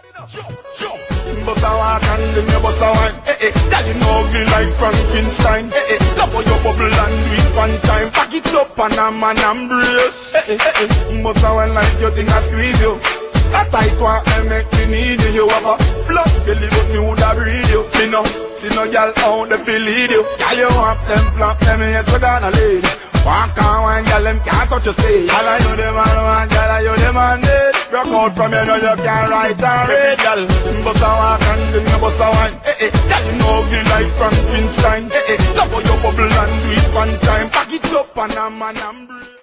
Bust a walk and then you bust a wine. Girl, you know ugly like Frankenstein. Love how you bubble and do it one time. Pack it up and a man embrace. Bust a wine like you think I squeeze you. A tight one and make me need you. You have a flat belly but me woulda breed you. Me no see no girl out they believe you. Girl you want them flap them yes you gonna lead. Walk on one girl them can't touch your stage. Girl I you the man one, girl I you the man dead. Rock out from you know you can't write and read. Girl bust a walk and then you bust a wine. Girl you know ugly like Frankenstein. Love how you bubble and do it one time. Pack it up and a man and breathe.